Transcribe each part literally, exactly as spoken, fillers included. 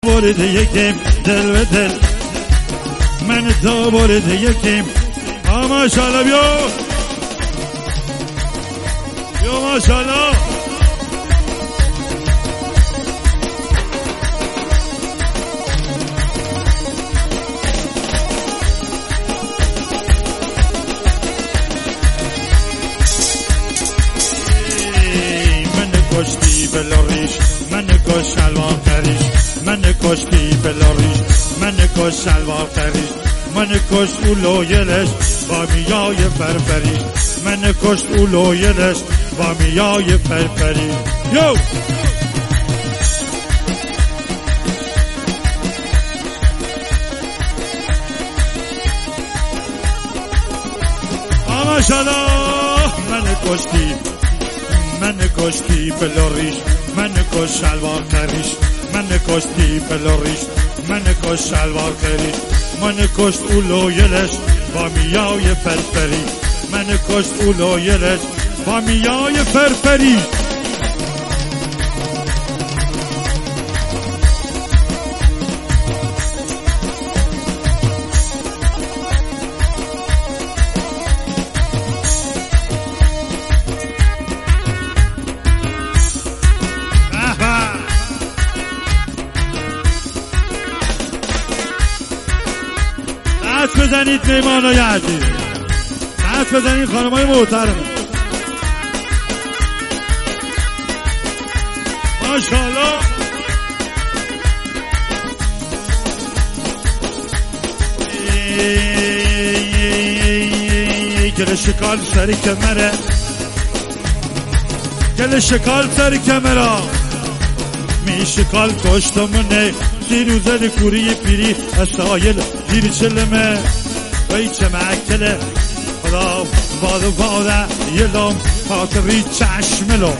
وارد یکیم دل به دل من تا وارد یکیم ها ماشالله بیا بیا ماشالله من کشتی بلاریش من کش شلوار کریش من کشتی بلاریش من کش شلوار کریش من کش اولویلش با میای فرفریش من کش اولویلش با میای فرفریش یو آماشالله من کشتی من کشتی بلاریش من کش شلوار کریش من کشتی بلاریش من کش شلوار کریش من کشت اولویلش با میای فرفری من کشت اولویلش با میای فرفری دست بزنید میمانای عزیز دست بزنید خانمای محترم ماشاءالله گل شکال سر کمره گل شکال سر کمره می شکال کشتمونه دیروزه کوری پیری اسایل دیر چلمه وی چه مکله خدا باده باده یلام خاطری چشملو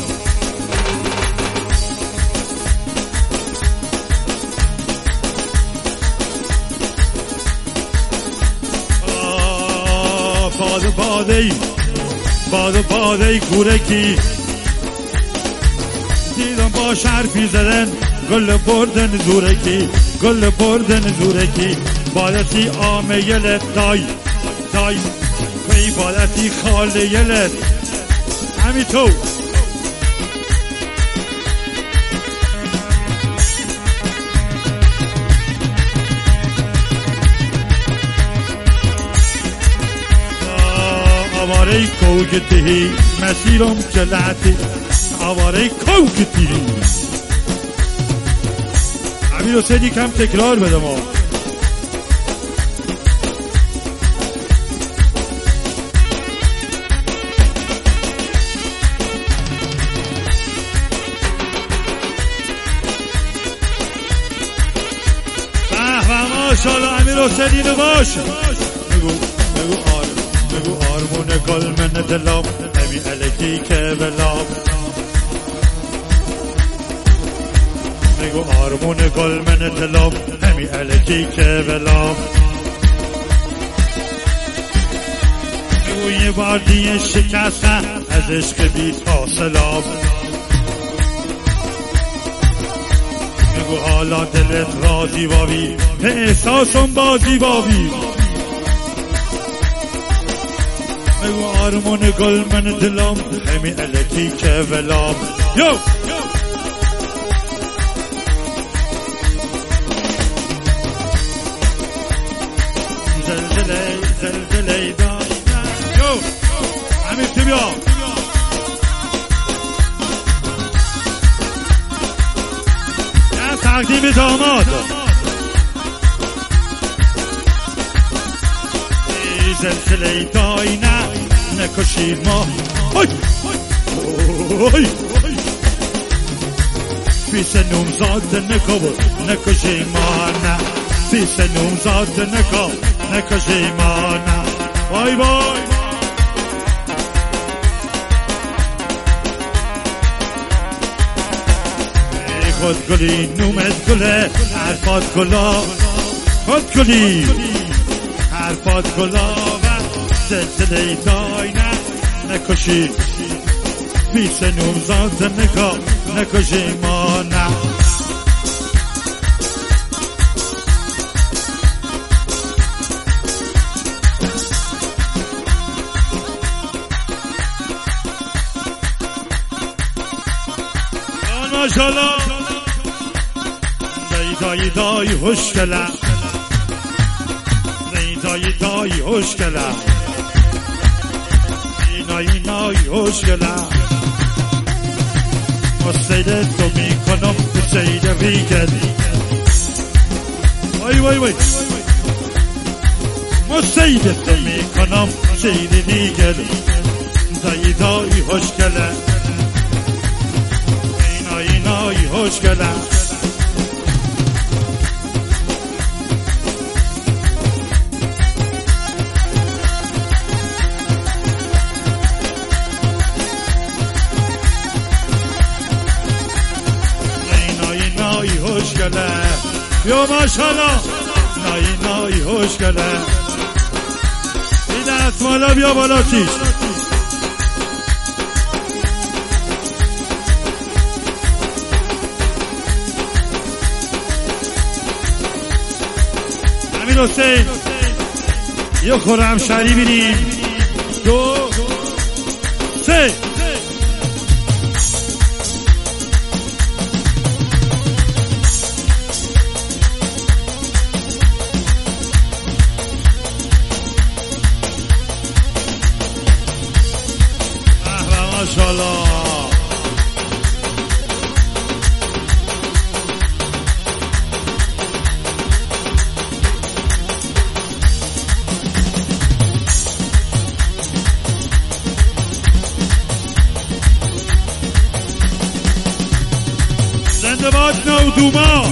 باده باده باده باده کورکی دیدم با شرفی زدن گل بردن زورکی گل بردن زورکی بالتی آمه یلت دای دای وی بالتی خاله یلت همی تو آواره کوگتی مسیرم جلعتی آواره کوگتی امیر حسینی کم تکرار بده ما ماشاءالله امیر حسینی رو باش بگو بگو آر بگو آرمون گل من دلام نمی الکی که بلام بگو آرمون گل من دلام نمی الکی که بلام بگو یه بار دیگه شکستم از عشق بی حاصلام بگو حالا دلت راضی بابی به احساسم بازی بابی بگو آرمون گل من دلم همی الکی که ولام یو زلزله زلزله داشتن یو همین تی بیا یا تقدیم داماد زلزله داینه نکشید ما های های پیس نومزاد نکو نکشید ما نه پیس نومزاد نکو نکشید ما نه وای وای خود گلی نومت گله حرفات گلا خود گلی حرفات گلا زلزله داینه نکشی پیش نوزاد نکا نکشی ما نه دایی دایی خوشگله دایی دایی خوشگله اینایی نایی خوشگله ما سید تو میکنم به سید ریگل وای وای وای ما سید تو میکنم سید ریگل دایی دایی خوشگله اینایی نایی خوشگله خوشگله یا ماشاءالله نایی نایی خوشگله این دست مالا بیا بالا چیش امین حسین یه خورم شری بینیم دو سه ماشاءالله زنده باد نودوما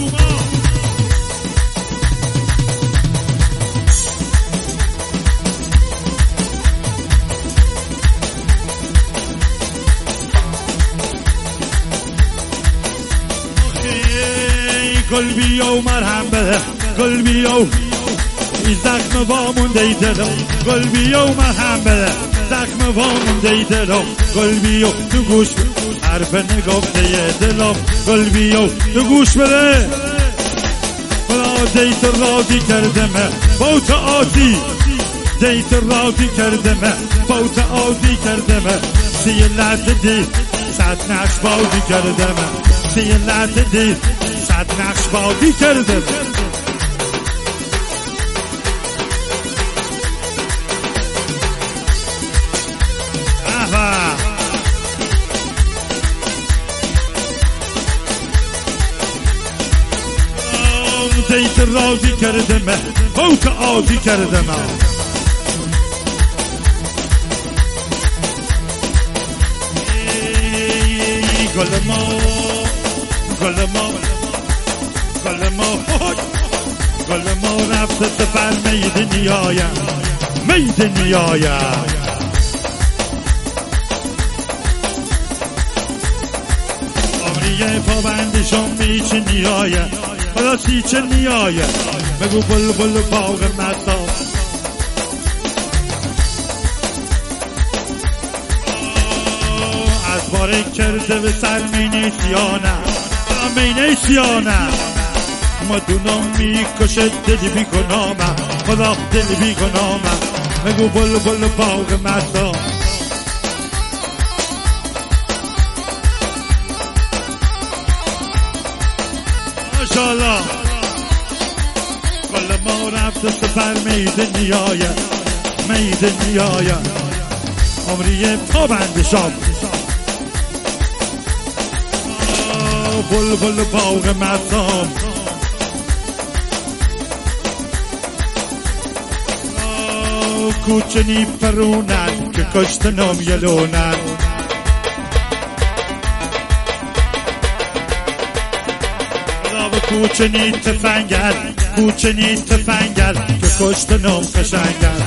قلبی و مرهم بده قلبی و این زخم وامونده دلم قلبی و مرهم بده زخم وامونده دلم قلبی و تو گوش بده حرف نگفته دلم قلبی و تو گوش بده خدا دیت راضی کردمه بوت آتی دیت راضی کردمه بوت آتی کردمه سی لحظه دی صد نقش بازی کردمه سی لحظه دی صد نقش بازی کرده احوا دیت راضی کرده مه بوت آزی کرده مه گل ما گل ما گل ما گل ما رفته سفر مید نیایم مید نیایم عمریه پابندشم میچه نیایم خدا سیچه نیایم بگو بل بل باغ مصاب از باره کرده به سر مینه سیانه مینه سیانه مدونم میکشه دلی بیکنامه خدا دلی بیکنامه بگو بل بل باغ مصاب ماشاءالله گل ما رفته سفر مید نیایم مید نیایم عمریه پابند شام بل بل باغ مصاب کوچنی پرونن که کشتنم یلونن کوچنی تفنگل کوچنی تفنگل که کشتنم قشنگل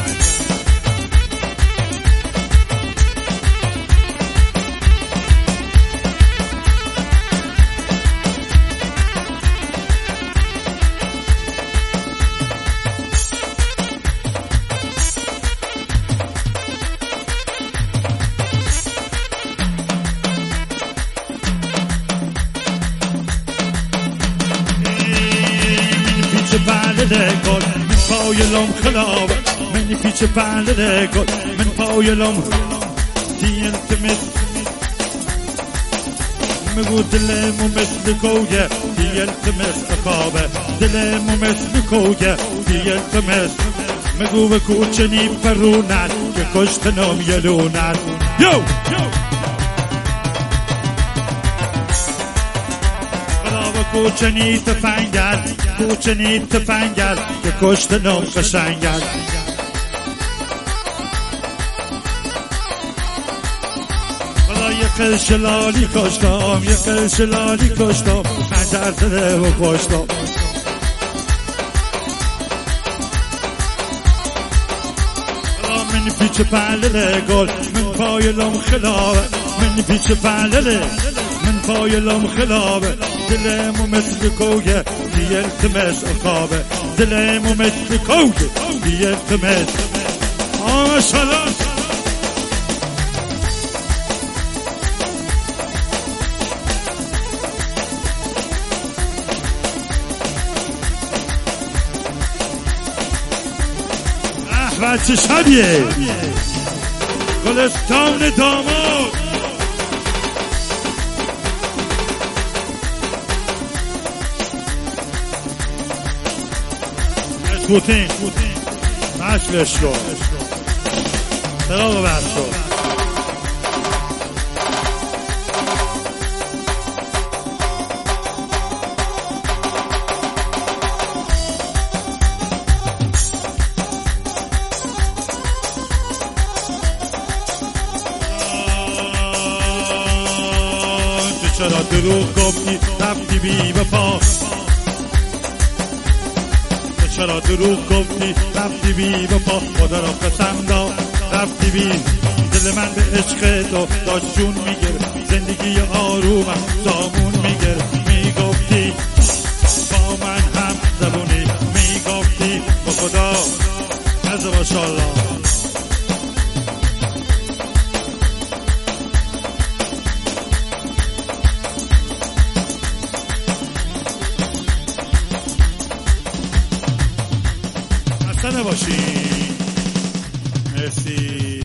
بلده گل من پایلم خلاب منی پیچ بلده گل من پایلم دیلت مثل مگو دلمو مثل گویه بیلتمس خوابه دلمو مثل کوگه بیلتمس مگو به کوچنی پرونن که کشتنم یلونن یو بلا به کوچنی تفنگل کوچنی تفنگل که کشتنم قشنگل یه قل شلالی کشتم یه قل شلالی کشتم خنجر زده و پشتم من پیچ پلله گل من پایلم خلابه من پیچ پلله من پایلم خلابه دلمو مثل کوگه بیلتمس اقابه دلمو مثل کوگه بیلتمس آه شلاش بچه شبیه گلستان داماد اسکوتین مشلش رو سراغ بست رو چرا دروغ گفتی رفتی بی وفا چرا دروغ گفتی رفتی بی وفا خدا را قسم داد رفتی بی دل من به عشق تو داشت جون میگره زندگی آرومم سامون میگره میگفتی با من هم زبونی میگفتی با خدا از ماشاءالله نباشی